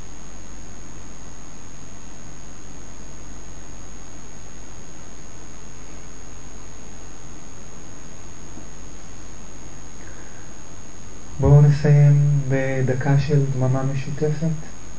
בואו נסיים בדקה של דממה משותפת.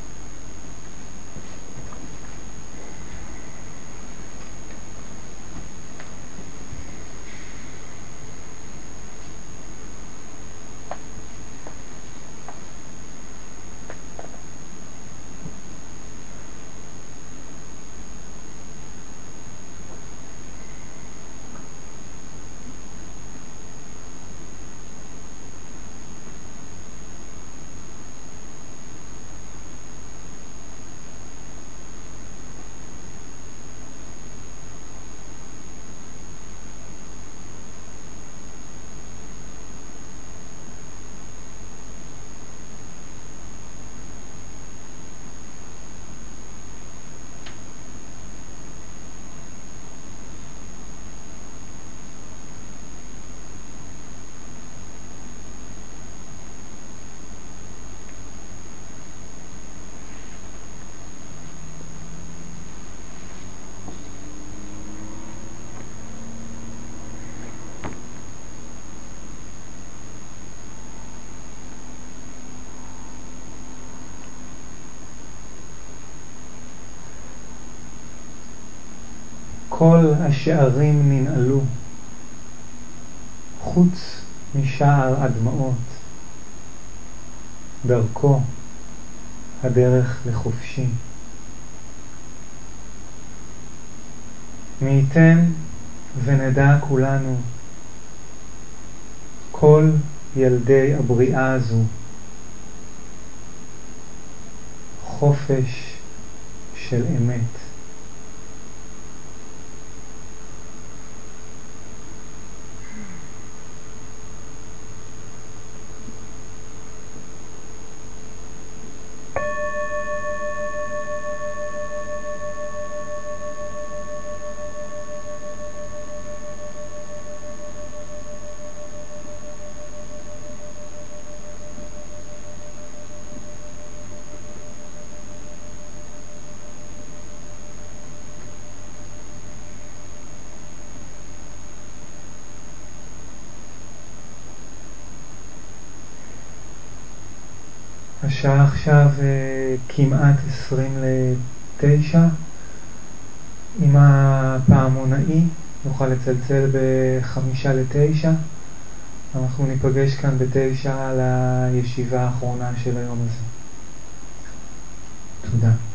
כל השערים ננעלו, חוץ משער הדמעות. דרכו הדרך לחופשי. מי ייתן ונדע כולנו, כל ילדי הבריאה הזו, חופש של אמת. השעה עכשיו כמעט עשרים לתשע. אם הפעמונאי נוכל לצלצל בחמישה לתשע, אנחנו ניפגש כאן בתשע לישיבה האחרונה של היום הזה. תודה.